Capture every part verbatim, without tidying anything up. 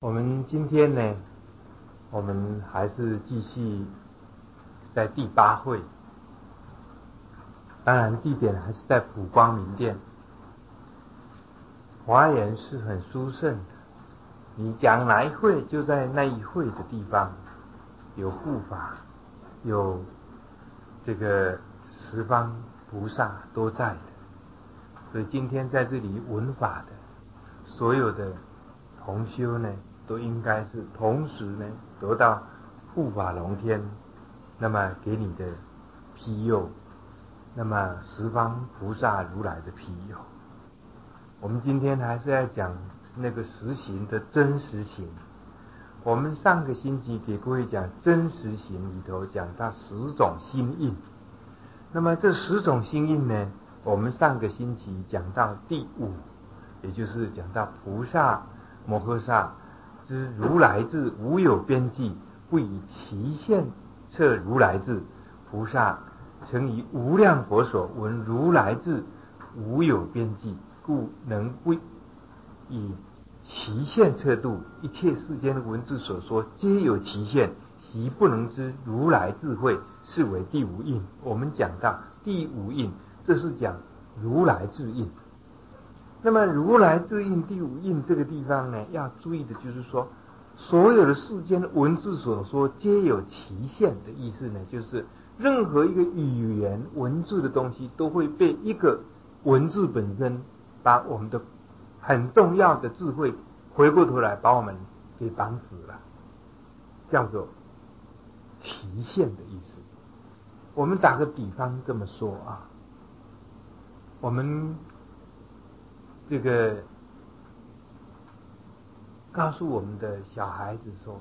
我们今天呢，我们还是继续在第八会，当然地点还是在普光明殿。华严是很殊胜的，你讲哪一会就在那一会的地方有护法，有这个十方菩萨都在的。所以今天在这里闻法的所有的同修呢，都应该是同时呢得到护法龙天那么给你的庇佑，那么十方菩萨如来的庇佑。我们今天还是要讲那个实行的真实行。我们上个星期给各位讲真实行里头讲到十种心印，那么这十种心印呢，我们上个星期讲到第五，也就是讲到菩萨摩诃萨之如来智无有边际，不以其限测如来智，菩萨曾以无量佛所闻如来智无有边际，故能不以其限测度。一切世间的文字所说皆有其限，习不能知如来智慧，是为第五印。我们讲到第五印，这是讲如来智印。那么如来智印第五印这个地方呢，要注意的就是说，所有的世间的文字所说皆有其限的意思呢，就是任何一个语言文字的东西都会被一个文字本身把我们的很重要的智慧回过头来把我们给绑死了，叫做期限的意思。我们打个比方这么说啊，我们这个告诉我们的小孩子说，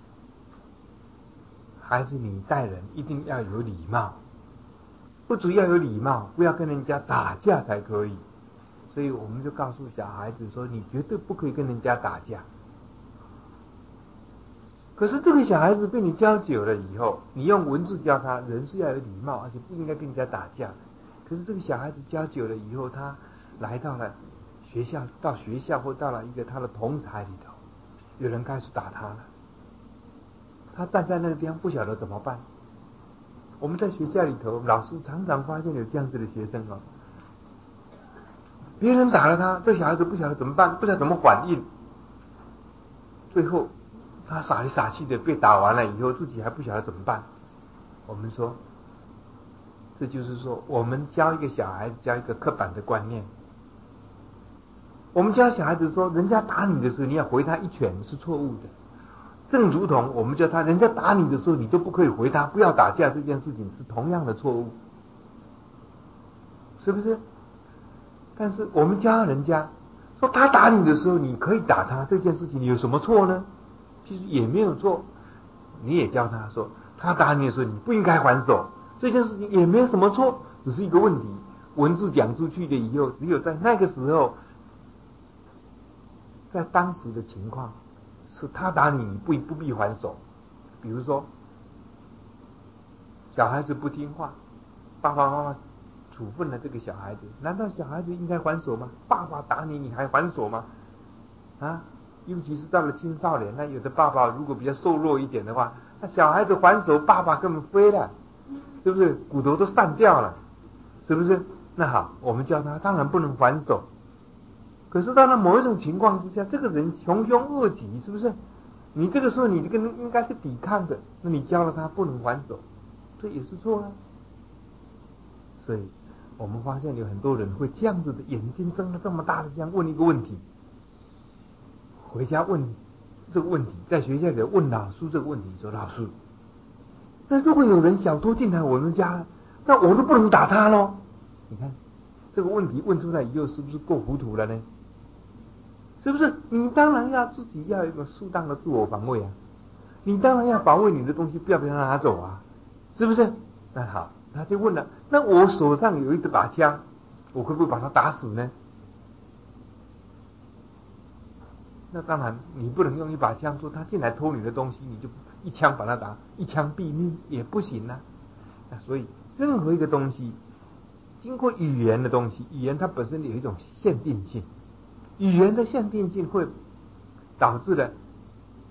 孩子你待人一定要有礼貌，不只要有礼貌，不要跟人家打架才可以。所以我们就告诉小孩子说，你绝对不可以跟人家打架。可是这个小孩子被你教久了以后，你用文字教他，人是要有礼貌，而且不应该跟人家打架。可是这个小孩子教久了以后，他来到了学校，到学校或到了一个他的同侪里头，有人开始打他了，他站在那个地方不晓得怎么办。我们在学校里头，老师常常发现有这样子的学生哦，别人打了他，这小孩子不晓得怎么办，不晓得怎么反应，最后他傻里傻气的被打完了以后，自己还不晓得怎么办。我们说，这就是说，我们教一个小孩子教一个刻板的观念。我们教小孩子说，人家打你的时候，你要回他一拳是错误的。正如同我们教他，人家打你的时候，你都不可以回他，不要打架，这件事情是同样的错误，是不是？但是我们教人家说，他打你的时候你可以打他，这件事情你有什么错呢？其实也没有错。你也教他说，他打你的时候你不应该还手，这件事情也没有什么错，只是一个问题。文字讲出去的以后，只有在那个时候，在当时的情况是他打你，你不不必还手。比如说小孩子不听话，爸爸妈妈处分了这个小孩子，难道小孩子应该还手吗？爸爸打你，你还还手吗？啊，尤其是到了青少年，那有的爸爸如果比较瘦弱一点的话，那小孩子还手，爸爸根本飞了，是不是？骨头都散掉了，是不是？那好，我们教他当然不能还手，可是到了某一种情况之下，这个人穷凶恶极，是不是？你这个时候你这个应该是抵抗的，那你教了他不能还手，这也是错啊。所以我们发现有很多人会这样子的，眼睛睁得这么大的，这样问一个问题，回家问这个问题，在学校里问老师这个问题，说老师，那如果有人小偷进来我们家，那我都不能打他咯？你看这个问题问出来以后，是不是够糊涂了呢？是不是？你当然要自己要有一个适当的自我防卫啊，你当然要保卫你的东西，不要被他拿走啊，是不是？那好，他就问了，那我手上有一把枪，我会不会把他打死呢？那当然，你不能用一把枪说他进来偷你的东西，你就一枪把他打，一枪毙命也不行啊。那所以任何一个东西，经过语言的东西，语言它本身有一种限定性，语言的限定性会导致了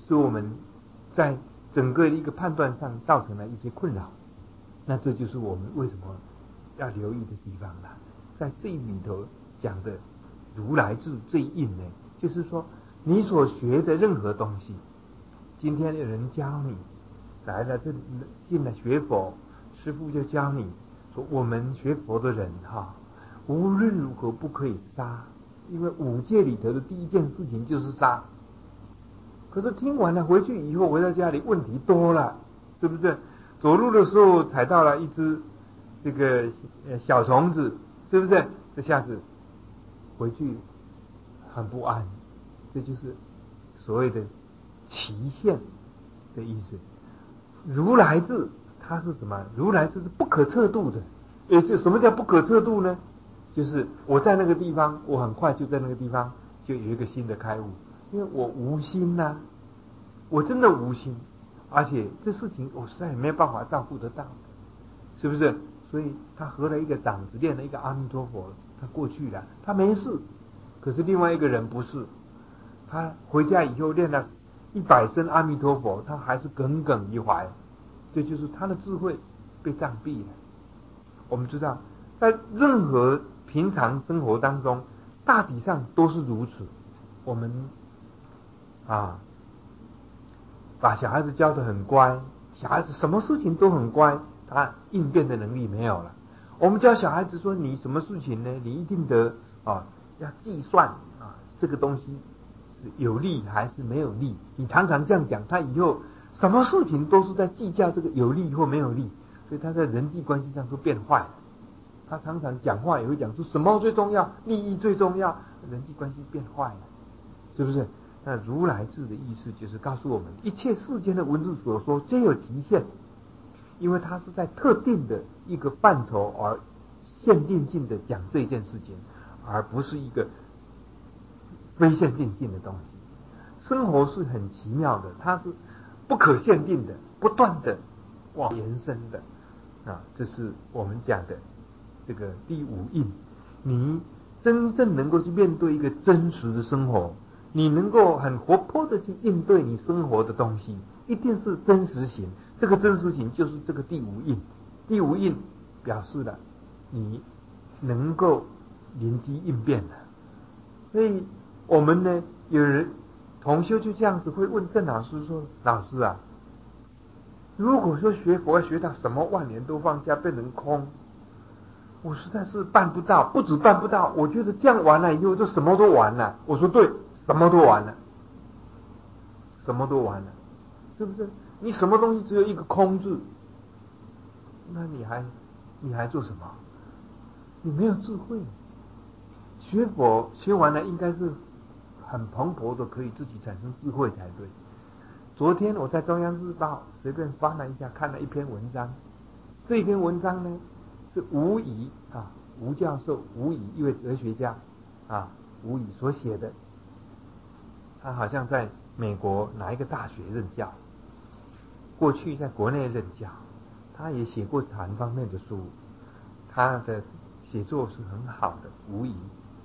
使我们在整个一个判断上造成了一些困扰。那这就是我们为什么要留意的地方了。在这里头讲的如来智最硬呢，就是说你所学的任何东西，今天有人教你来了这里进来学佛，师父就教你说，我们学佛的人哈，无论如何不可以杀，因为五戒里头的第一件事情就是杀。可是听完了回去以后，回到家里问题多了，是不是？走路的时候踩到了一只这个小虫子，是不是？这下子回去很不安，这就是所谓的期限的意思。如来智它是什么？如来智是不可测度的。也就什么叫不可测度呢？就是我在那个地方，我很快就在那个地方就有一个新的开悟，因为我无心呐、啊，我真的无心，而且这事情我实在没有办法照顾得到，是不是？所以他合了一个掌子，练了一个阿弥陀佛，他过去了，他没事。可是另外一个人不是，他回家以后练了一百声阿弥陀佛，他还是耿耿于怀，这就是他的智慧被障蔽了。我们知道，在任何平常生活当中，大体上都是如此。我们啊，把小孩子教得很乖，小孩子什么事情都很乖，他应变的能力没有了。我们教小孩子说，你什么事情呢？你一定得啊，要计算啊，这个东西是有利还是没有利。你常常这样讲，他以后什么事情都是在计较这个有利或没有利，所以他在人际关系上都变坏了。他常常讲话也会讲出什么最重要，利益最重要，人际关系变坏了，是不是？那如来智的意思就是告诉我们，一切世间的文字所说皆有极限，因为它是在特定的一个范畴而限定性的讲这件事情，而不是一个非限定性的东西。生活是很奇妙的，它是不可限定的，不断的往延伸的啊，这是我们讲的这个第五印。你真正能够去面对一个真实的生活，你能够很活泼的去应对你生活的东西，一定是真实型。这个真实型就是这个第五印。第五印表示了你能够临机应变了。所以我们呢，有人同修就这样子会问郑老师说，老师啊，如果说学佛要学到什么万年都放下变成空，我实在是办不到，不止办不到，我觉得这样完了以后就什么都完了。我说对，什么都完了，什么都完了，是不是？你什么东西只有一个空字，那你还你还做什么？你没有智慧。学佛学完了应该是很蓬勃的，可以自己产生智慧才对。昨天我在中央日报随便翻了一下，看了一篇文章，这篇文章呢是吴乙啊，吴教授，吴乙一位哲学家啊，吴乙所写的。他好像在美国哪一个大学任教，过去在国内任教，他也写过禅方面的书，他的写作是很好的。吴乙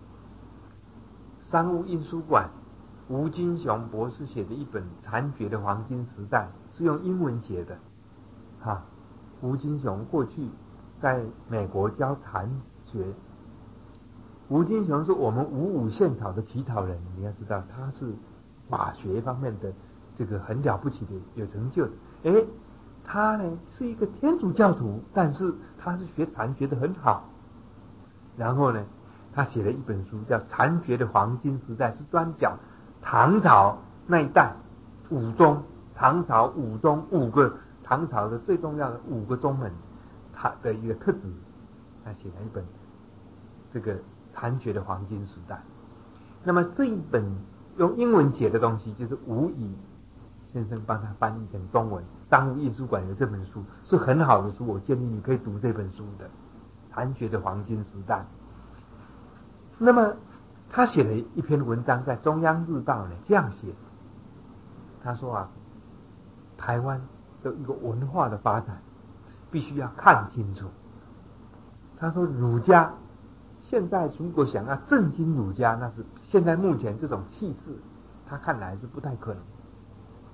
商务印书馆吴金雄博士写的一本《禅觉的黄金时代》是用英文写的哈。吴金雄过去在美国教禅学，吴金雄是我们五五宪草的起草人，你要知道他是法学方面的这个很了不起的有成就的。诶，他呢是一个天主教徒，但是他是学禅学的很好。然后呢他写了一本书叫《禅学的黄金时代》，是专讲唐朝那一代五宗，唐朝五宗五个唐朝的最重要的五个宗门，他的一个特质，他写了一本这个禅学的黄金时代。那么这一本用英文写的东西，就是吴乙先生帮他翻译成中文，商务印书馆有这本书，是很好的书，我建议你可以读这本书的禅学的黄金时代。那么他写了一篇文章在中央日报呢，这样写，他说啊，台湾的一个文化的发展必须要看清楚。他说儒家现在如果想要振兴儒家，那是现在目前这种气势他看来是不太可能。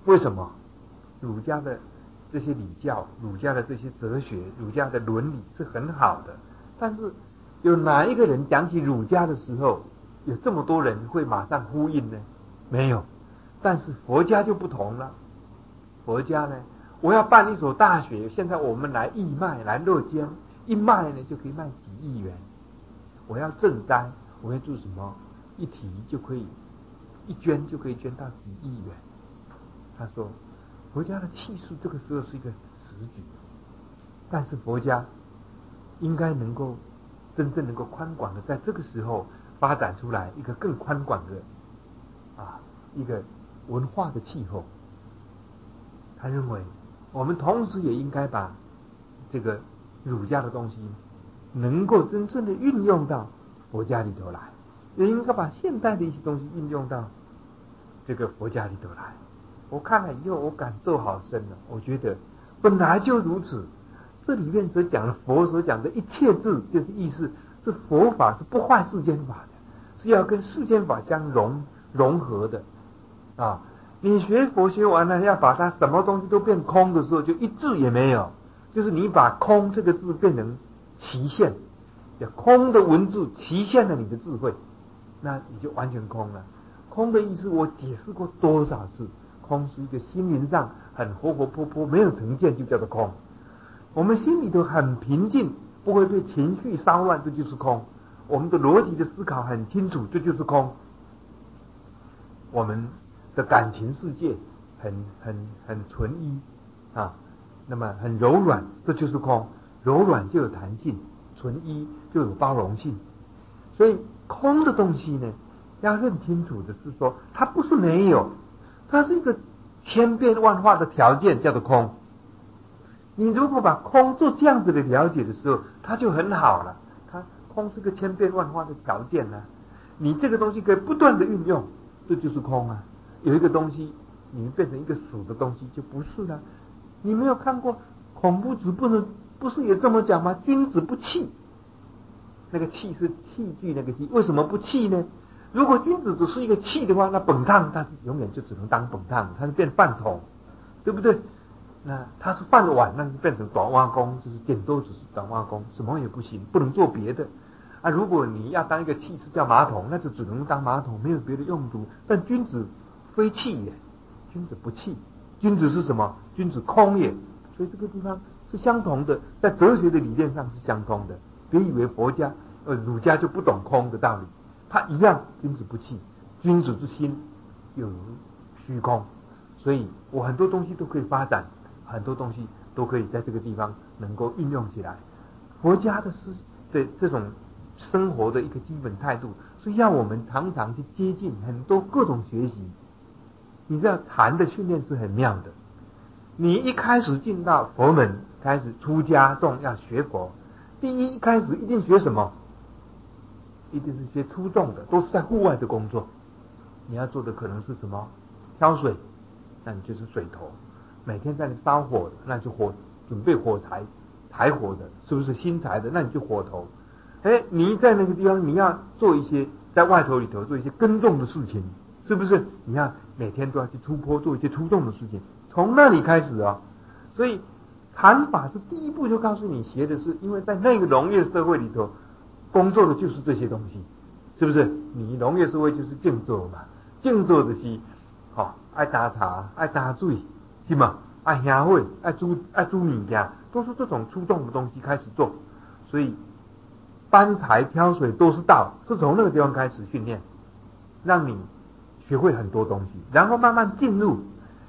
为什么？儒家的这些礼教，儒家的这些哲学，儒家的伦理是很好的，但是有哪一个人讲起儒家的时候，有这么多人会马上呼应呢？没有。但是佛家就不同了，佛家呢，我要办一所大学，现在我们来义卖，来乐捐，一卖呢就可以卖几亿元。我要赈灾，我要做什么？一提就可以，一捐就可以捐到几亿元。他说，佛家的气数这个时候是一个实举，但是佛家应该能够真正能够宽广的，在这个时候发展出来一个更宽广的啊一个文化的气候。他认为，我们同时也应该把这个儒家的东西能够真正的运用到佛家里头来，也应该把现代的一些东西运用到这个佛家里头来。我看了以后，我感受好深了。我觉得本来就如此，这里面所讲的佛所讲的一切字，就是意思，这佛法是不坏世间法的，是要跟世间法相融融合的啊。你学佛学完了，要把它什么东西都变空的时候，就一字也没有。就是你把空这个字变成期限，空的文字期限了你的智慧，那你就完全空了。空的意思我解释过多少次，空是一个心灵上很活活泼泼，没有成见就叫做空。我们心里头很平静，不会被情绪骚乱，这就是空。我们的逻辑的思考很清楚，这就是空。我们的感情世界很很很纯一啊，那么很柔软，这就是空。柔软就有弹性，纯一就有包容性。所以空的东西呢，要认清楚的是说，它不是没有，它是一个千变万化的条件，叫做空。你如果把空做这样子的了解的时候，它就很好了。它空是个千变万化的条件呢、啊，你这个东西可以不断的运用，这就是空啊。有一个东西你变成一个死的东西就不是了。你没有看过孔夫子不能不是也这么讲吗？君子不器，那个器是器具那个器，为什么不器呢？如果君子只是一个器的话，那本汤它永远就只能当本汤，它是变饭桶，对不对？那它是饭碗，那就变成短袜工，就是点都只是短袜工，什么也不行，不能做别的啊。如果你要当一个器是叫马桶，那就只能当马桶，没有别的用途。但君子非器也，君子不器，君子是什么？君子空也。所以这个地方是相同的，在哲学的理念上是相通的。别以为佛家呃儒家就不懂空的道理，他一样君子不器，君子之心有如虚空。所以我很多东西都可以发展，很多东西都可以在这个地方能够运用起来。佛家的思的这种生活的一个基本态度，是要我们常常去接近很多各种学习。你知道禅的训练是很妙的，你一开始进到佛门，开始出家众要学佛，第一一开始一定学什么？一定是学出众的，都是在户外的工作。你要做的可能是什么？挑水，那你就是水头；每天在那烧火的，那就火准备火柴柴火的，是不是新柴的？那你就火头。哎，你在那个地方你要做一些在外头里头做一些耕种的事情，是不是？你要每天都要去出坡做一些出众的事情，从那里开始啊。所以禅法是第一步就告诉你学的是，因为在那个农业社会里头工作的就是这些东西，是不是？你农业社会就是种作嘛，种作的是好、哦、爱打茶爱打水是吗？爱香会爱煮爱煮物件，都是这种出众的东西开始做。所以搬柴挑水都是道，是从那个地方开始训练，让你学会很多东西，然后慢慢进入，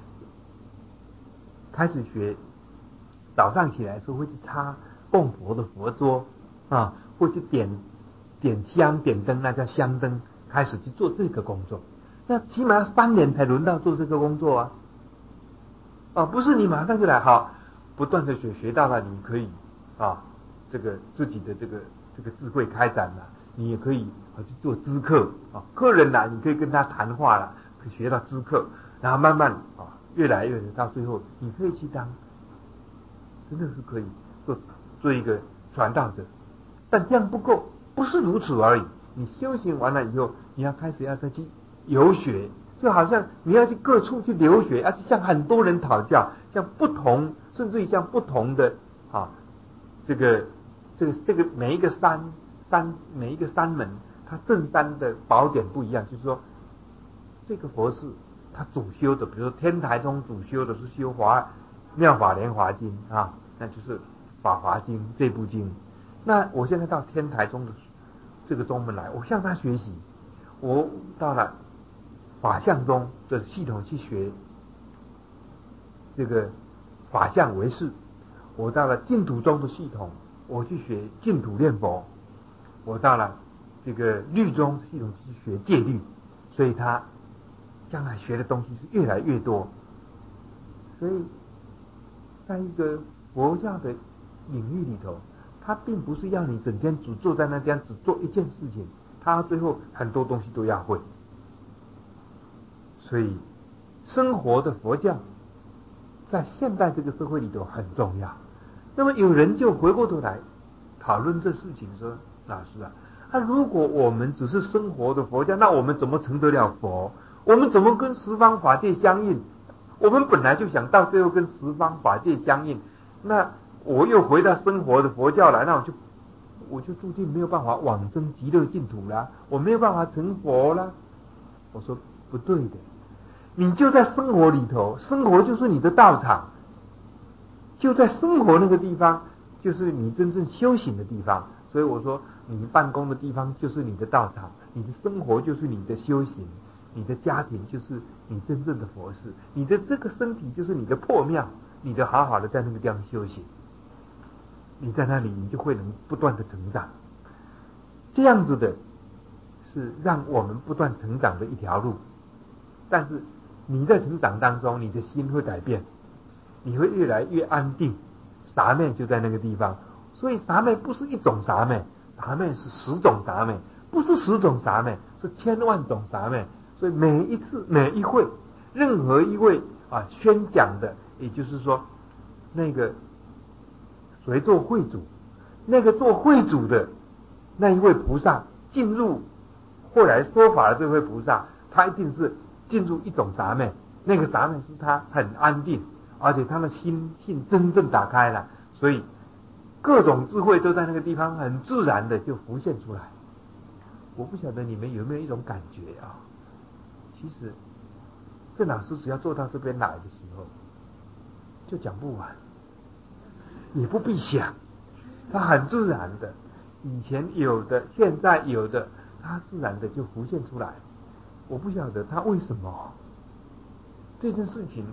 开始学。早上起来的时候会去擦供佛的佛桌啊，会去点点香点灯，那叫香灯，开始去做这个工作。那起码要三年才轮到做这个工作啊！啊，不是你马上就来，好，不断的学，学到了你可以啊，这个自己的这个这个智慧开展了，你也可以啊去做知客啊，客人来你可以跟他谈话了，可以学到知客，然后慢慢啊越来越到最后，你可以去当。真的是可以做做一个传道者，但这样不够，不是如此而已。你修行完了以后，你要开始要再去游学， 就好像你要去各处去留学，要去向很多人讨教，向不同，甚至于向不同的啊，这个这个这个每一个山山每一个山门，它正山的宝典不一样，就是说这个佛寺它主修的，比如说天台宗主修的是修华妙法莲华经啊，那就是法华经这部经。那我现在到天台宗的这个宗门来，我向他学习。我到了法相宗的系统去学这个法相唯识，我到了净土宗的系统，我去学净土念佛，我到了这个律宗系统去学戒律，所以他将来学的东西是越来越多。所以在一个佛教的领域里头，他并不是要你整天只坐在那边只做一件事情，他最后很多东西都要会。所以生活的佛教在现代这个社会里头很重要。那么有人就回过头来讨论这事情说，老师啊，那、啊、如果我们只是生活的佛教，那我们怎么成得了佛？我们怎么跟十方法界相应？我们本来就想到最后跟十方法界相应，那我又回到生活的佛教来，那我就我就注定没有办法往生极乐净土啦，我没有办法成佛啦。我说不对的，你就在生活里头，生活就是你的道场，就在生活那个地方就是你真正修行的地方。所以我说你办公的地方就是你的道场，你的生活就是你的修行，你的家庭就是你真正的佛事，你的这个身体就是你的破庙，你就好好的在那个地方修行，你在那里你就会能不断的成长。这样子的是让我们不断成长的一条路。但是你在成长当中，你的心会改变，你会越来越安定。傻妹就在那个地方，所以傻妹不是一种傻妹，傻妹是十种傻妹，不是十种傻妹，是千万种傻妹。所以每一次每一会，任何一位啊宣讲的，也就是说那个谁做会主，那个做会主的那一位菩萨进入后来说法的这位菩萨，他一定是进入一种傻妹，那个傻妹是他很安定，而且他的心性真正打开了，所以各种智慧都在那个地方很自然的就浮现出来。我不晓得你们有没有一种感觉啊？其实郑老师只要坐到这边来的时候，就讲不完，也不必想，他很自然的，以前有的，现在有的，他自然的就浮现出来。我不晓得他为什么这件事情，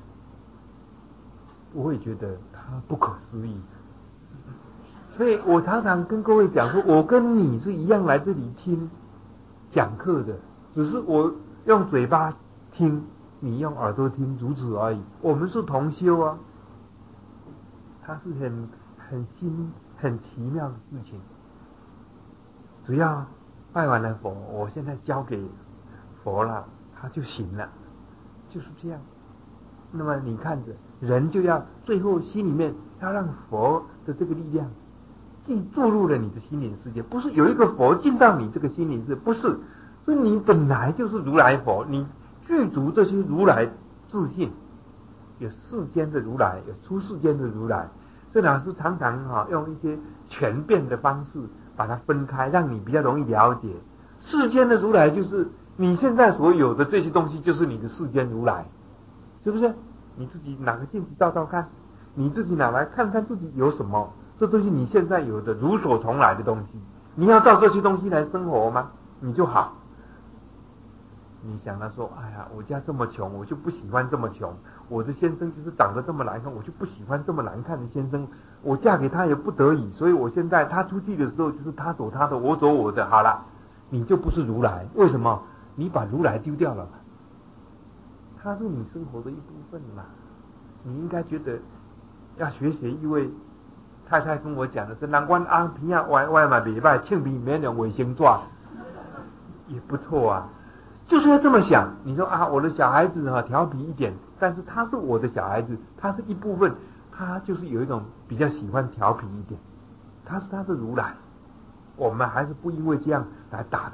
我也觉得他不可思议。所以我常常跟各位讲说，我跟你是一样来这里听讲课的，只是我用嘴巴听，你用耳朵听，如此而已。我们是同修啊，它是很很新很奇妙的事情。只要拜完了佛，我现在交给佛了，他就行了，就是这样。那么你看着，人就要最后心里面要让佛的这个力量既注入了你的心灵世界，不是有一个佛进到你这个心灵世界，不是，是你本来就是如来佛，你具足这些如来自信，有世间的如来，有出世间的如来。这老师常常哈、啊、用一些权变的方式把它分开，让你比较容易了解。世间的如来就是你现在所有的这些东西，就是你的世间如来，是不是？你自己拿个镜子照照看，你自己拿来看看自己有什么，这都是你现在有的如所从来的东西。你要照这些东西来生活吗？你就好。你想他说，哎呀，我家这么穷，我就不喜欢这么穷。我的先生就是长得这么难看，我就不喜欢这么难看的先生。我嫁给他也不得已，所以我现在他出去的时候就是他走他的，我走我的。好了，你就不是如来。为什么？你把如来丢掉了嘛？他是你生活的一部分嘛。你应该觉得要学学一位太太跟我讲的是，难怪阿平啊歪歪嘛礼拜庆平免了卫生纸也不错啊。就是要这么想。你说啊，我的小孩子哈、啊、调皮一点，但是他是我的小孩子，他是一部分，他就是有一种比较喜欢调皮一点，他是他的如来。我们还是不因为这样来打他，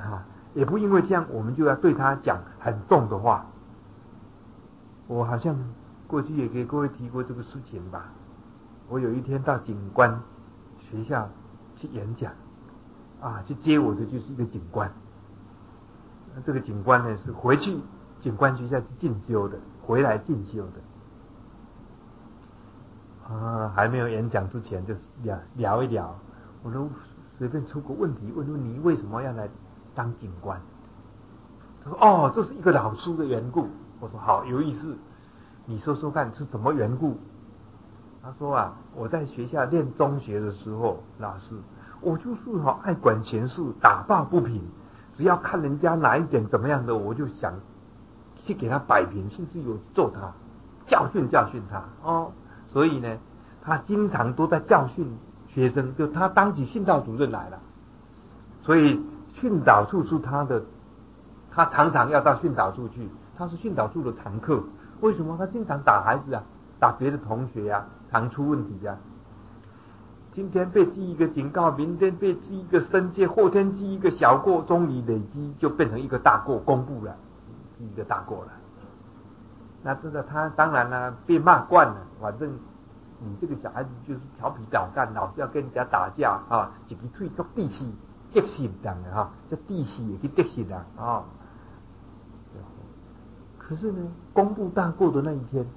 也不因为这样我们就要对他讲很重的话。我好像过去也给各位提过这个事情吧。我有一天到警官学校去演讲啊，去接我的就是一个警官。这个警官呢是回去警官学校去进修的，回来进修的啊，还没有演讲之前就聊聊一聊，我都随便出个问题问问你为什么要来当警官？他说哦，这是一个老师的缘故。我说好有意思，你说说看是怎么缘故？他说啊，我在学校念中学的时候，老师我就是好爱管闲事，打抱不平，只要看人家哪一点怎么样的，我就想去给他摆平，甚至有揍他，教训教训他哦。所以呢，他经常都在教训学生，就他当起训导主任来了。所以训导处是他的，他常常要到训导处去，他是训导处的常客。为什么？他经常打孩子啊，打别的同学呀、啊，常出问题呀、啊。今天被记一个警告，明天被记一个申诫，后天记一个小过，终于累积就变成一个大过，公布了，记一个大过了。那这个他当然了，被骂惯了，反正你这个小孩子就是调皮捣蛋，老是要跟人家打架啊，一个嘴做地势得势当的哈，这地势也去得势的啊。可是呢，公布大过的那一天，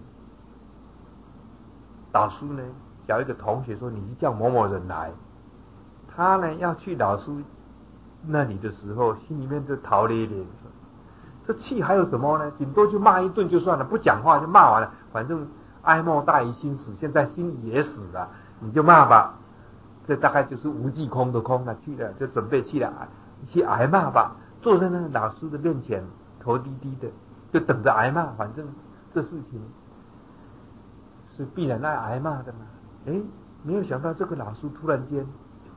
老师呢叫一个同学说：“你去叫某某人来。”他呢要去老师那里的时候，心里面就逃咧咧，这气还有什么呢？顶多就骂一顿就算了，不讲话就骂完了，反正哀莫大于心死，现在心也死了，你就骂吧。这大概就是无际空的空了，去了就准备去了，去挨骂吧。坐在那个老师的面前，头低低的，就等着挨骂。反正这事情是必然来挨骂的嘛。哎，没有想到这个老师突然间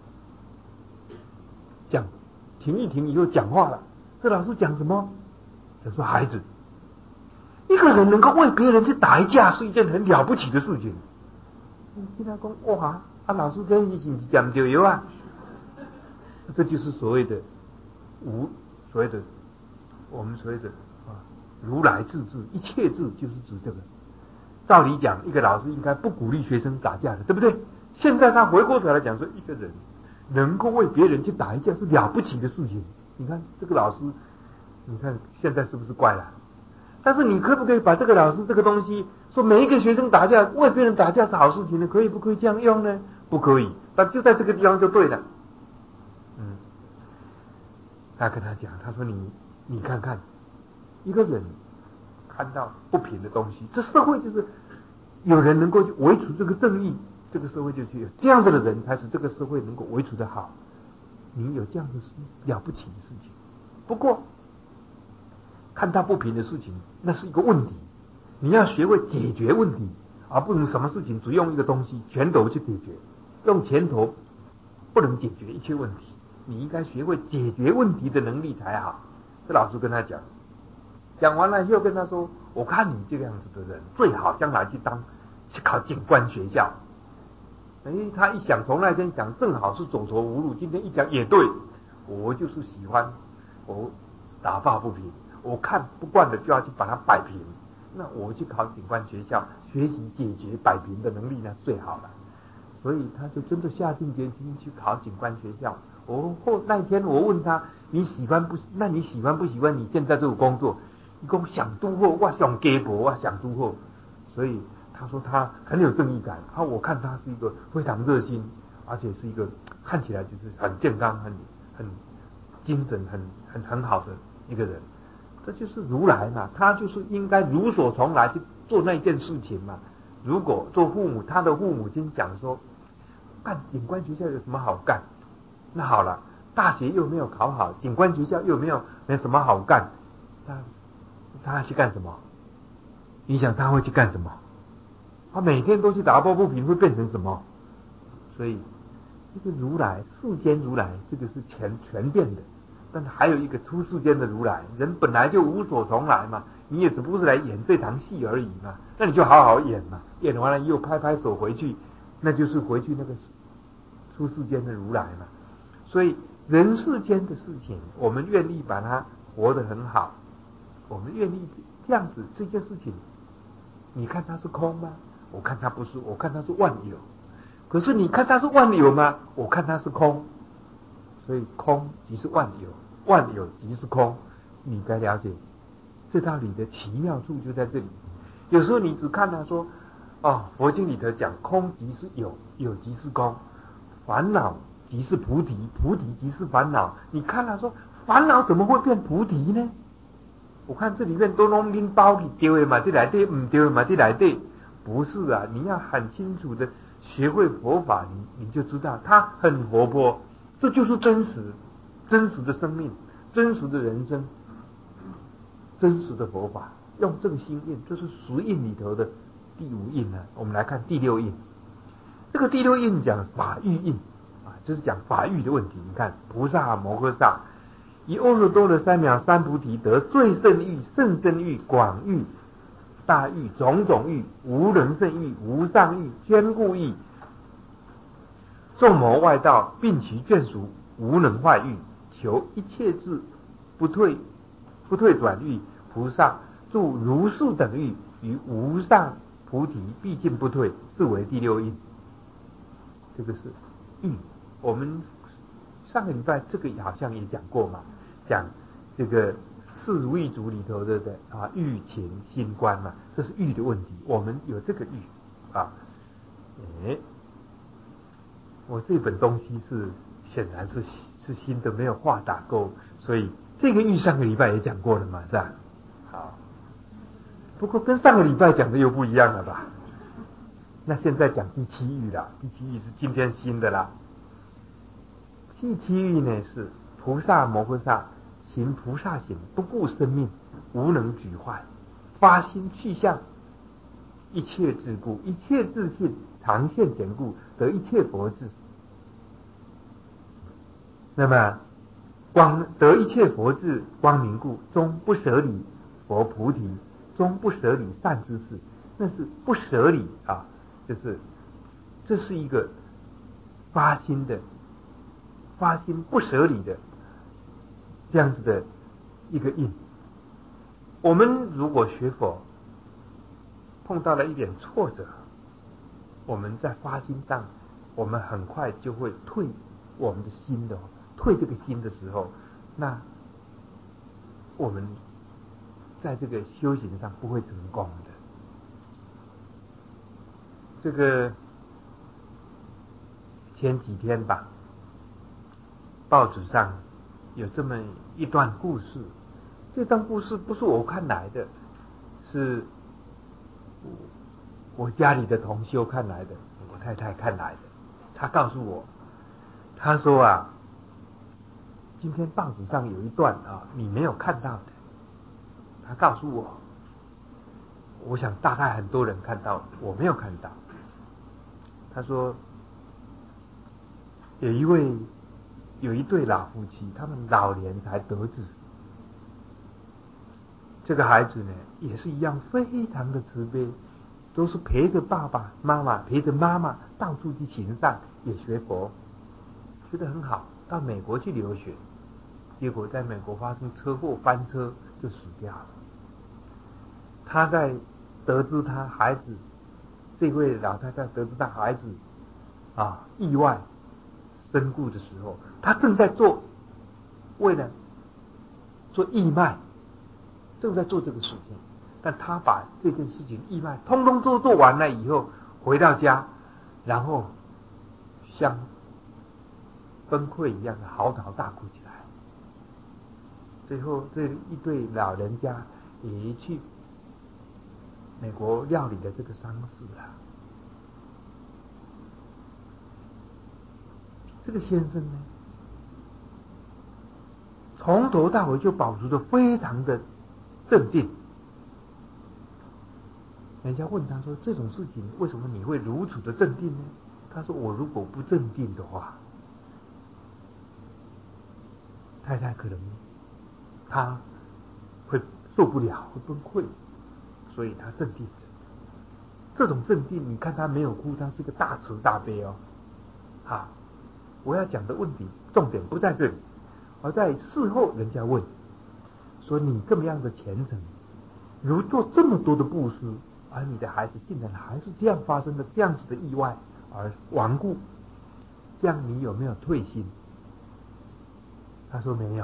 讲停一停以后讲话了。这老师讲什么？他说：“孩子，一个人能够为别人去打一架，是一件很了不起的事情。”你听他说：“哇！”啊，老师跟一起讲就有啊，这就是所谓的无所谓的我们所谓的啊如来自治，一切治就是指这个。照理讲，一个老师应该不鼓励学生打架的，对不对？现在他回过头来讲说，一个人能够为别人去打一架是了不起的事情。你看这个老师，你看现在是不是怪了？但是你可不可以把这个老师这个东西说每一个学生打架为别人打架是好事情呢？可以不可以这样用呢？不可以。但就在这个地方就对了。嗯，他跟他讲，他说你你看看，一个人看到不平的东西，这社会就是有人能够去维持这个正义，这个社会就去有这样子的人，才使这个社会能够维持的好。你有这样子是了不起的事情。不过看到不平的事情，那是一个问题，你要学会解决问题，而不能什么事情只用一个东西拳头去解决，用拳头不能解决一切问题，你应该学会解决问题的能力才好。这老师跟他讲，讲完了又跟他说：“我看你这个样子的人，最好将来去当去考警官学校。”哎，他一想，从那天讲正好是走投无路，今天一讲也对，我就是喜欢我打抱不平。我看不惯的就要去把它摆平，那我去考警官学校，学习解决摆平的能力呢最好了。所以他就真的下定决心去考警官学校。我后那天我问他，你喜欢不？那你喜欢不喜欢你现在这个工作？你跟我想都后，我想给博，我想都后。所以他说他很有正义感。啊，我看他是一个非常热心，而且是一个看起来就是很健康、很很精神、很很很好的一个人。这就是如来嘛，他就是应该如所从来去做那件事情嘛。如果做父母，他的父母亲讲说，干警官学校有什么好干？那好了，大学又没有考好，警官学校又没有没什么好干，他他去干什么？你想他会去干什么？他每天都去打抱不平，会变成什么？所以这个如来，世间如来，这个是全全变的。但是还有一个出世间的如来，人本来就无所从来嘛，你也只不过是来演这场戏而已嘛，那你就好好演嘛，演完了又拍拍手回去，那就是回去那个出世间的如来嘛。所以人世间的事情，我们愿意把它活得很好，我们愿意这样子，这件事情，你看它是空吗？我看它不是，我看它是万有。可是你看它是万有吗？我看它是空。所以空即是万有，万有即是空。你该了解这道理的奇妙处就在这里。有时候你只看到说，哦，佛经里头讲空即是有，有即是空，烦恼即是菩提，菩提即是烦恼。你看到说，烦恼怎么会变菩提呢？我看这里面都弄拎包去丢的嘛，这来对，唔丢的嘛，这来对，不是啊！你要很清楚的学会佛法，你你就知道它很活泼，这就是真实，真实的生命，真实的人生，真实的佛法。用这个心印，就是十印里头的第五印呢。我们来看第六印，这个第六印讲法欲印啊，就是讲法欲的问题。你看菩萨摩诃萨以阿耨多罗三藐三菩提得最胜欲、甚深欲、广欲、大欲、种种欲、无能胜欲、无上欲、坚固欲、众魔外道，并其眷属，无能坏欲，求一切智不退不退转欲，菩萨住如是等欲于无上菩提，毕竟不退，是为第六印。这个是欲。我们上个礼拜这个好像也讲过嘛，讲这个四如意足里头的的啊欲情心观嘛，这是欲的问题。我们有这个欲啊，哎，我这本东西是显然是是新的，没有画打勾，所以这个欲上个礼拜也讲过了嘛，是吧？好，不过跟上个礼拜讲的又不一样了吧？那现在讲第七欲了，第七欲是今天新的啦。第七欲呢是菩萨摩诃萨行菩萨行，不顾生命，无能举坏，发心去向一切智故，一切自信，常现前故，得一切佛智。那么光得一切佛智光明故，终不舍离佛菩提，终不舍离善知识。那是不舍离啊，就是这是一个发心的。发心不舍离的这样子的一个印。我们如果学佛碰到了一点挫折，我们在发心上，我们很快就会退我们的心的，退这个心的时候，那我们在这个修行上不会成功的。这个前几天吧，报纸上有这么一段故事，这段故事不是我看来的，是我家里的同修看来的，我太太看来的。她告诉我，她说啊，今天报纸上有一段啊，你没有看到的。她告诉我，我想大概很多人看到，我没有看到。她说，有一位。有一对老夫妻，他们老年才得志。这个孩子呢，也是一样，非常的慈悲，都是陪着爸爸妈妈，陪着妈妈到处去行善，也学佛，学得很好。到美国去留学，结果在美国发生车祸，翻车就死掉了。他在得知他孩子，这位老太太得知他孩子啊意外身故的时候，他正在做，为了做义卖，正在做这个事情。但他把这件事情义卖通通都做完了以后，回到家，然后像崩溃一样的嚎啕大哭起来。最后这一对老人家也去美国料理了这个丧事了。这个先生呢，从头到尾就保持着非常的镇定。人家问他说，这种事情为什么你会如此的镇定呢？他说，我如果不镇定的话，太太可能他会受不了，会崩溃，所以他镇定着。这种镇定，你看他没有哭，他是个大慈大悲哦。啊， 我要讲的问题重点不在这里，而在事后人家问说你这么样的虔诚，如做这么多的布施，而你的孩子竟然还是这样发生了这样子的意外而亡故，这样你有没有退心？他说没有。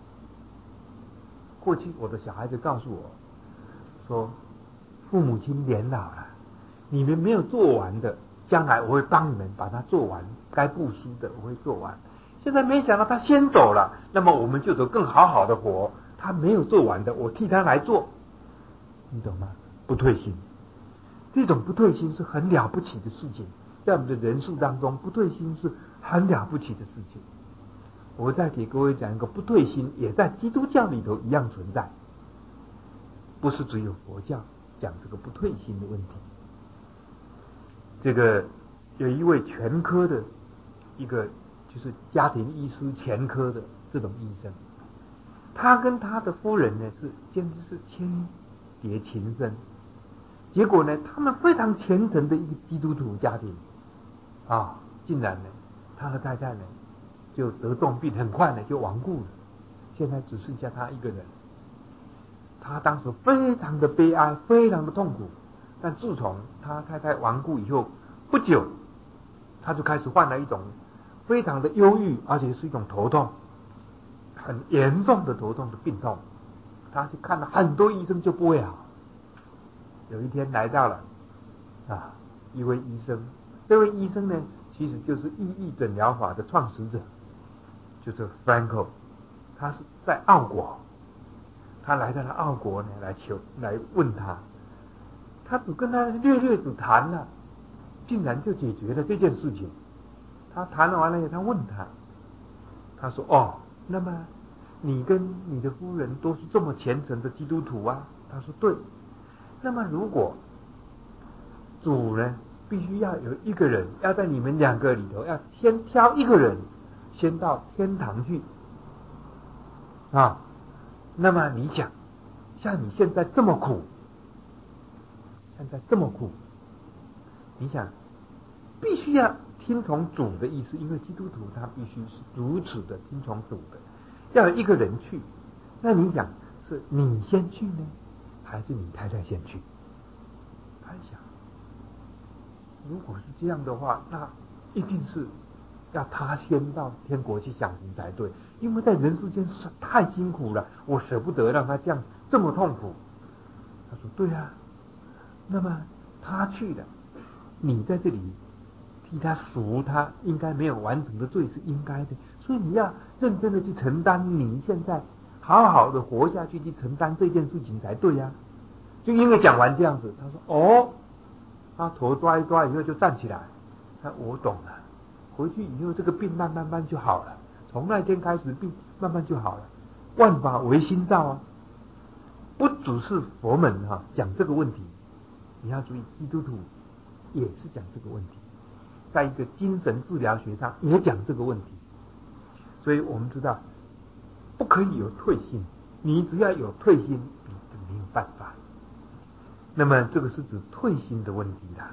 过去我的小孩子告诉我说，父母亲年老了，你们没有做完的，将来我会帮你们把它做完，该布施的我会做完。现在没想到他先走了，那么我们就得更好好的活，他没有做完的，我替他来做，你懂吗？不退心，这种不退心是很了不起的事情，在我们的人数当中，不退心是很了不起的事情。我再给各位讲一个不退心，也在基督教里头一样存在，不是只有佛教讲这个不退心的问题。这个有一位全科的一个就是家庭医师全科的这种医生，他跟他的夫人呢是简直是千叠情深，结果呢他们非常虔诚的一个基督徒家庭啊，竟然呢他和太太呢就得重病，很快呢就亡故了，现在只剩下他一个人。他当时非常的悲哀，非常的痛苦，但自从他太太亡故以后不久，他就开始患了一种非常的忧郁，而且是一种头痛，很严重的头痛的病痛。他去看了很多医生就不会好。有一天来到了啊一位医生，这位医生呢其实就是意义诊疗法的创始者，就是 Franco， 他是在澳国，他来到了澳国呢来求来问他，他只跟他略略只谈了，竟然就解决了这件事情。他谈了完了以后，他问他，他说：“哦，那么你跟你的夫人都是这么虔诚的基督徒啊？”他说：“对。”那么如果主呢必须要有一个人，要在你们两个里头要先挑一个人先到天堂去啊，那么你想，像你现在这么苦，现在这么苦，你想必须要听从主的意思，因为基督徒他必须是如此的听从主的，要有一个人去，那你想是你先去呢，还是你太太先去？他想，如果是这样的话，那一定是要他先到天国去享福才对，因为在人世间是太辛苦了，我舍不得让他这样这么痛苦。他说：“对啊，那么他去了，你在这里替他赎他应该没有完成的罪是应该的，所以你要认真的去承担，你现在好好的活下去，去承担这件事情才对呀、啊。”就因为讲完这样子，他说：“哦。”他头抓一抓以后就站起来，他我懂了，回去以后这个病慢慢慢就好了，从那天开始病慢慢就好了。万法唯心造啊，不只是佛门哈、啊、讲这个问题，你要注意基督徒也是讲这个问题，在一个精神治疗学上也讲这个问题，所以我们知道不可以有退心，你只要有退心，你就没有办法。那么这个是指退心的问题啦。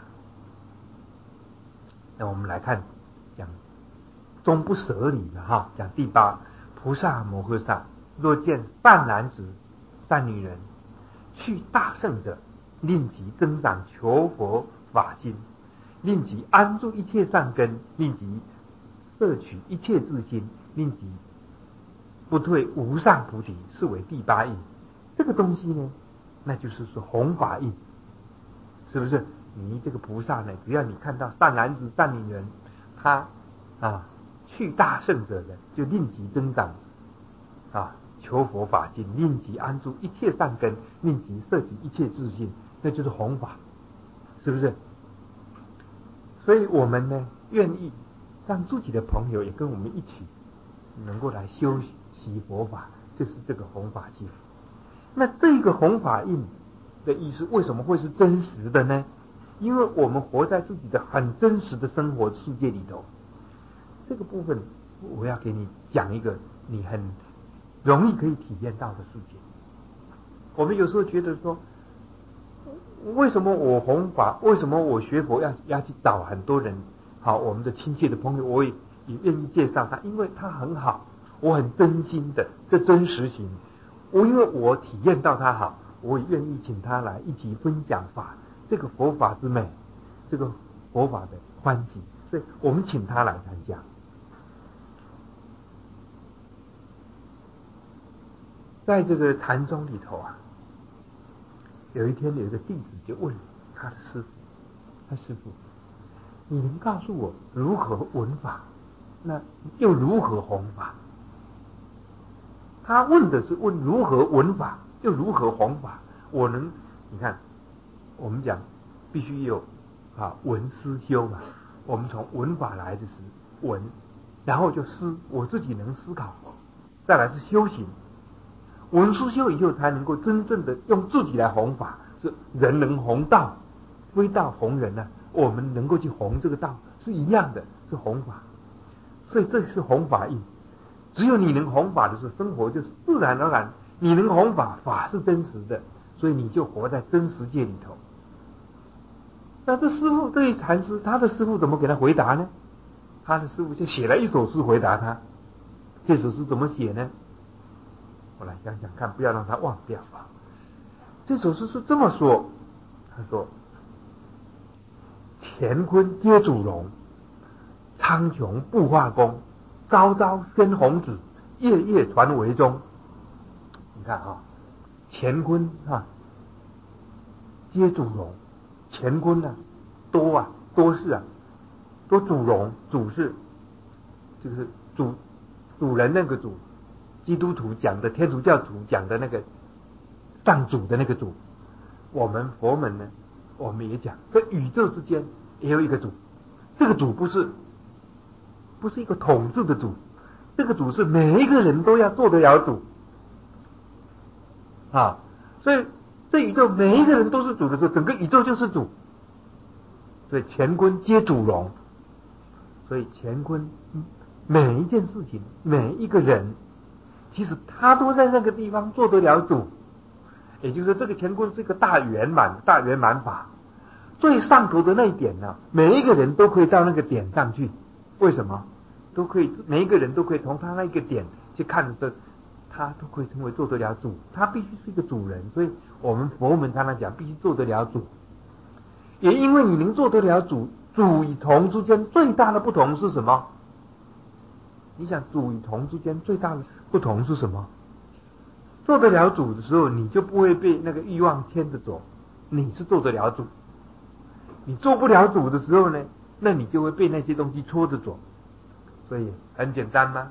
那我们来看讲终不舍理的哈，讲第八，菩萨摩诃萨若见善男子善女人去大圣者，令其增长求佛法心，令其安住一切善根，令其摄取一切自心，令其不退无上菩提，是为第八义。这个东西呢，那就是说弘法印，是不是？你这个菩萨呢，只要你看到善男子善女人，他啊去大圣者的，就令其增长啊求佛法心，令其安住一切善根，令其摄取一切自信，那就是弘法，是不是？所以我们呢，愿意让自己的朋友也跟我们一起，能够来修习佛法，这是这个弘法心。那这个弘法印的意思为什么会是真实的呢？因为我们活在自己的很真实的生活世界里头。这个部分我要给你讲一个你很容易可以体验到的事情。我们有时候觉得说，为什么我弘法，为什么我学佛要要去找很多人，好，我们的亲切的朋友，我也也愿意介绍他，因为他很好，我很真心的，这真实性。我因为我体验到他好，我也愿意请他来一起分享法，这个佛法之美，这个佛法的欢喜，所以我们请他来参加。在这个禅宗里头啊，有一天有一个弟子就问他的师父，他师父，你能告诉我如何闻法，那又如何弘法？他问的是问如何闻法，又如何弘法。我能，你看，我们讲必须有啊闻思修嘛。我们从闻法来的是闻，然后就思，我自己能思考，再来是修行。闻思修以后，才能够真正的用自己来弘法。是人能弘道，非道弘人啊。我们能够去弘这个道，是一样的，是弘法。所以这是弘法义。只有你能弘法的时候，生活就是自然而然。你能弘法，法是真实的，所以你就活在真实界里头。那这师父，这一禅师，他的师父怎么给他回答呢？他的师父就写了一首诗回答他。这首诗怎么写呢？我来想想看，不要让他忘掉啊。这首诗是这么说，他说：乾坤皆主荣，苍穹不化工，朝朝宣弘旨，夜夜传为宗。你看啊，乾坤啊，皆主荣，乾坤啊，多啊，多事啊，多主荣，主是就是主主人那个主，基督徒讲的，天主教徒讲的那个上主的那个主。我们佛门呢，我们也讲，在宇宙之间也有一个主，这个主不是不是一个统治的主，这个主是每一个人都要做得了主啊。所以这宇宙每一个人都是主的时候，整个宇宙就是主。所以乾坤皆主荣，所以乾坤每一件事情，每一个人，其实他都在那个地方做得了主。也就是说，这个乾坤是一个大圆满、大圆满法。最上头的那一点呢，每一个人都可以到那个点上去。为什么？都可以，每一个人都可以从他那个点去看着，他都可以成为做得了主。他必须是一个主人，所以我们佛门常常讲，必须做得了主。也因为你能做得了主，主与同之间最大的不同是什么？你想，主与同之间最大的不同是什么？做得了主的时候，你就不会被那个欲望牵着走，你是做得了主。你做不了主的时候呢，那你就会被那些东西戳着走。所以很简单吗？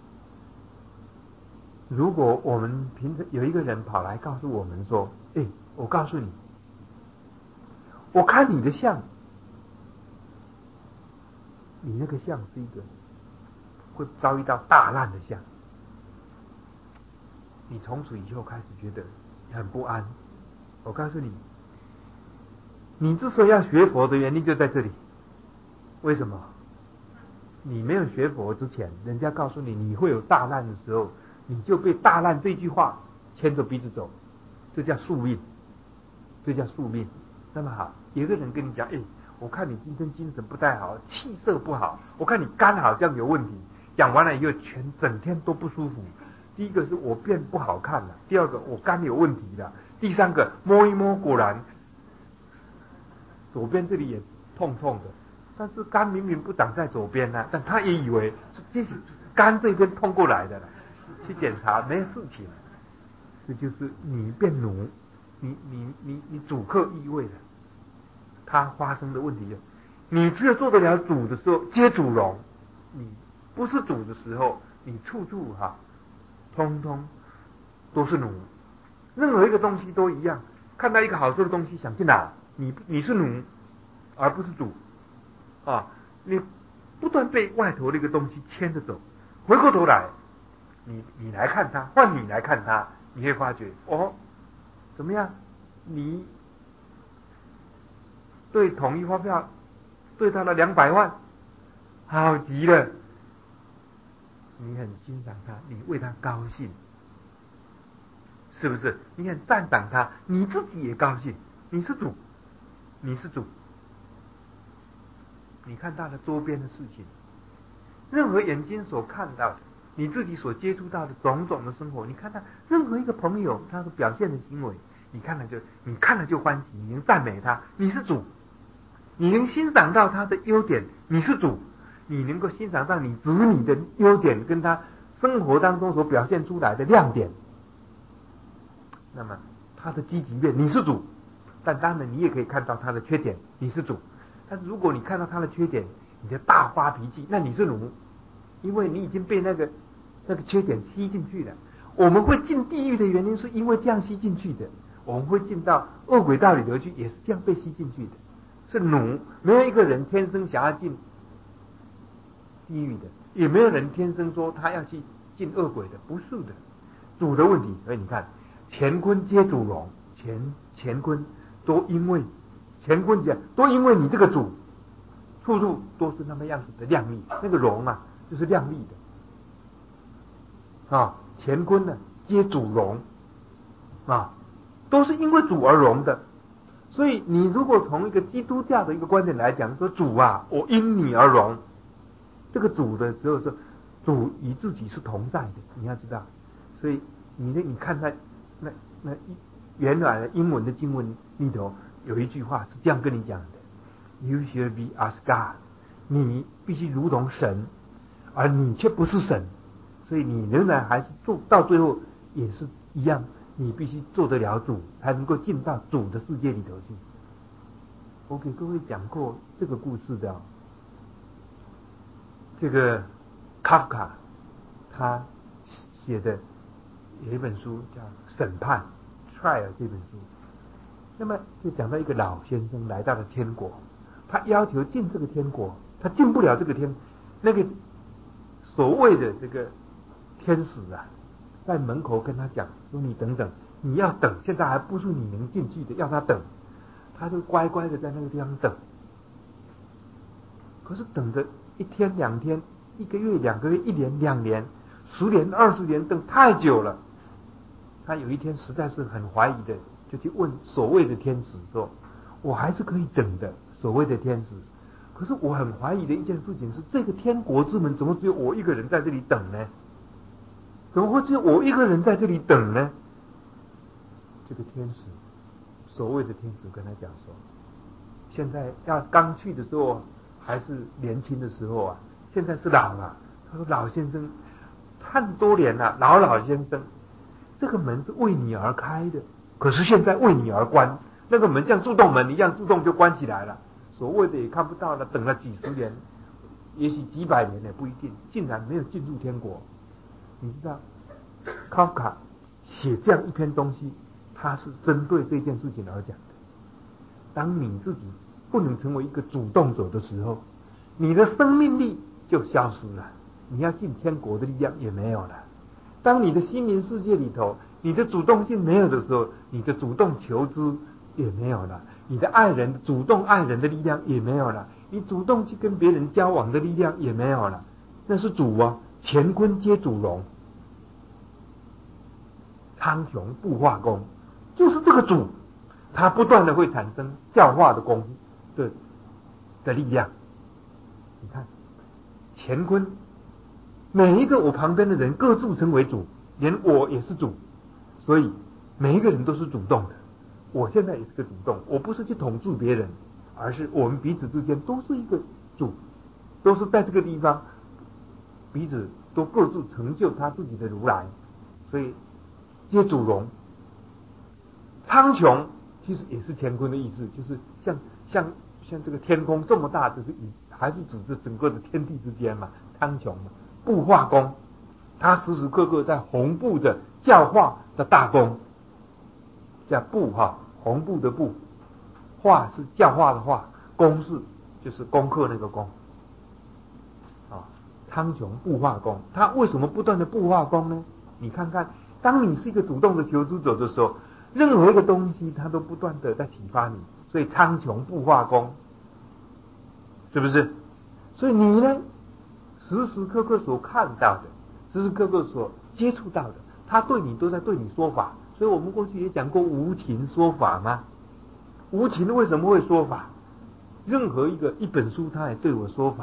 如果我们平常有一个人跑来告诉我们说：“哎，我告诉你，我看你的相，你那个相是一个会遭遇到大难的相。”你从此以后开始觉得很不安。我告诉你，你之所以要学佛的原因就在这里。为什么？你没有学佛之前，人家告诉你你会有大难的时候，你就被大难这句话牵着鼻子走，这叫宿命，这叫宿命。那么好，有个人跟你讲：“哎，我看你今天精神不太好，气色不好，我看你肝好像有问题。”讲完了以后，全整天都不舒服。第一个是我变不好看了，第二个我肝有问题了，第三个摸一摸，果然左边这里也痛痛的。但是肝明明不长在左边呢、啊，但他也以为是这是肝这边痛过来的了，去检查没事情，这就是你变奴，你你你你主客易位了。他发生的问题，你只有做得了主的时候，皆主荣；你不是主的时候，你处处哈、啊，通通都是奴。任何一个东西都一样，看到一个好吃的东西想去拿，你你是奴，而不是主。啊，你不断被外头那个东西牵着走，回过头来，你你来看它，换你来看它，你会发觉哦，怎么样？你对统一发票对他的两百万，好极了，你很欣赏他，你为他高兴，是不是？你很赞赏他，你自己也高兴，你是主，你是主。你看他的周边的事情， 任何眼睛所看到的，你自己所接触到的种种的生活，你看到任何一个朋友他所表现的行为，你看了就你看了就欢喜，你能赞美他，你是主；你能欣赏到他的优点，你是主；你能够欣赏到你子女的优点跟他生活当中所表现出来的亮点，那么他的积极面，你是主。但当然你也可以看到他的缺点，你是主。但是如果你看到他的缺点，你的大发脾气，那你是奴，因为你已经被那个那个缺点吸进去了。我们会进地狱的原因是因为这样吸进去的，我们会进到恶鬼道里头去，也是这样被吸进去的，是奴。没有一个人天生想要进地狱的，也没有人天生说他要去进恶鬼的，不是的，主的问题。所以你看，乾坤皆主荣，乾乾坤都因为乾坤讲，都因为你这个主，处处都是那么样子的亮丽。那个荣啊，就是亮丽的啊。乾坤呢，皆主荣啊，都是因为主而荣的。所以你如果从一个基督教的一个观点来讲，说主啊，我因你而荣，这个主的时候是主与自己是同在的，你要知道。所以你你看他那那原来的英文的经文里头有一句话是这样跟你讲的 ：You shall be as God， 你必须如同神，而你却不是神，所以你仍然还是做到最后也是一样，你必须做得了主，才能够进到主的世界里头去。我给各位讲过这个故事的、哦，这个卡夫卡他写的有一本书叫《审判》（Trial） 这本书。那么就讲到一个老先生来到了天国，他要求进这个天国，他进不了这个天，那个所谓的这个天使啊，在门口跟他讲说：“你等等，你要等，现在还不是你能进去的，要他等。”他就乖乖的在那个地方等。可是等着一天、两天、一个月、两个月、一年、两年、十年、二十年，等太久了。他有一天实在是很怀疑的，就去问所谓的天使说：“我还是可以等的。”所谓的天使，可是我很怀疑的一件事情是，这个天国之门怎么只有我一个人在这里等呢？怎么会只有我一个人在这里等呢？这个天使，所谓的天使跟他讲说：“现在要刚去的时候还是年轻的时候啊，现在是老了。”他说：“老先生，看多年了，老老先生。”这个门是为你而开的，可是现在为你而关。那个门像自动门一样，自动就关起来了。所谓的也看不到了，等了几十年，也许几百年也不一定，竟然没有进入天国。你知道，卡夫卡写这样一篇东西，他是针对这件事情而讲的。当你自己不能成为一个主动者的时候，你的生命力就消失了，你要进天国的力量也没有了。当你的心灵世界里头，你的主动性没有的时候，你的主动求知也没有了，你的爱人主动爱人的力量也没有了，你主动去跟别人交往的力量也没有了。那是主啊，乾坤皆主荣，苍穹不化功，就是这个主，他不断的会产生教化的功的的力量。你看，乾坤。每一个我旁边的人各自成为主，连我也是主，所以每一个人都是主动的。我现在也是个主动，我不是去统治别人，而是我们彼此之间都是一个主，都是在这个地方彼此都各自成就他自己的如来，所以皆主荣。苍穹其实也是乾坤的意思，就是像像像这个天空这么大，就是以还是指着整个的天地之间嘛，苍穹嘛。布化功，他时时刻刻在弘布着教化的大功，叫布哈，弘布的布，化是教化的化，功是就是功课那个功啊。苍穹布化功，他为什么不断的布化功呢？你看看，当你是一个主动的求知者的时候，任何一个东西他都不断的在启发你，所以苍穹布化功，是不是？所以你呢？时时刻刻所看到的，时时刻刻所接触到的，他对你都在对你说法。所以我们过去也讲过无情说法嘛。无情为什么会说法？任何一个一本书，他也对我说法；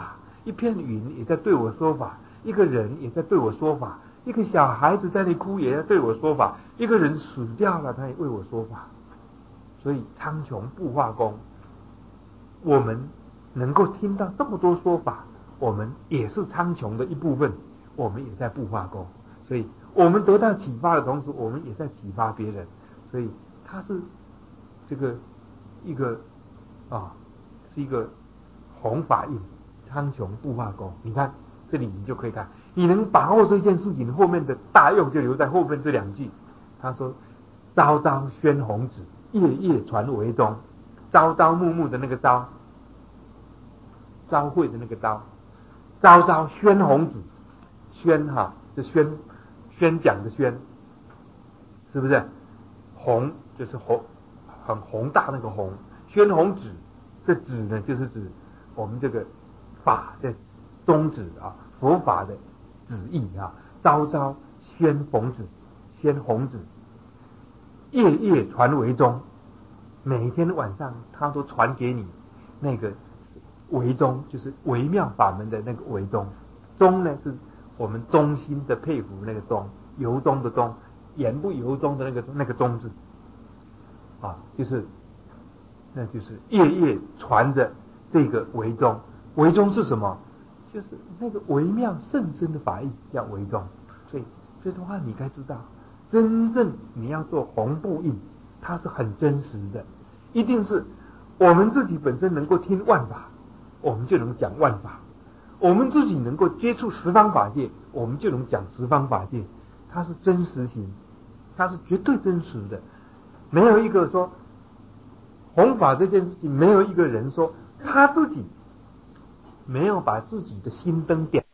一片云也在对我说法，一个人也在对我说法，一个小孩子在那哭也在对我说法，一个人死掉了他也为我说法。所以苍穹布化宫，我们能够听到这么多说法，我们也是苍穹的一部分，我们也在布化宫，所以我们得到启发的同时，我们也在启发别人。所以它是这个一个啊，是一个弘法印，苍穹布化宫。你看这里你就可以看，你能把握这件事情后面的大用就留在后面这两句。他说朝朝宣弘旨，夜夜传为宗。朝朝暮暮的那个朝，朝会的那个朝，朝朝宣弘旨，宣哈就宣宣讲的宣，是不是？弘就是宏很宏大那个宏，宣弘旨，这旨呢就是指我们这个法的宗旨啊，佛法的旨意啊。朝朝宣弘旨，宣弘旨，夜夜传为宗。每天晚上他都传给你那个为宗，就是微妙法门的那个为宗。宗呢是我们衷心的佩服那个宗，由衷的宗，言不由衷的那个那个宗字啊，就是那就是夜夜传着这个为宗。为宗是什么？就是那个微妙甚深的法义叫为宗。所以这段话你该知道，真正你要做弘布印，它是很真实的，一定是我们自己本身能够听万法，我们就能讲万法；我们自己能够接触十方法界，我们就能讲十方法界。它是真实性，它是绝对真实的。没有一个说弘法这件事情，没有一个人说他自己没有把自己的心灯点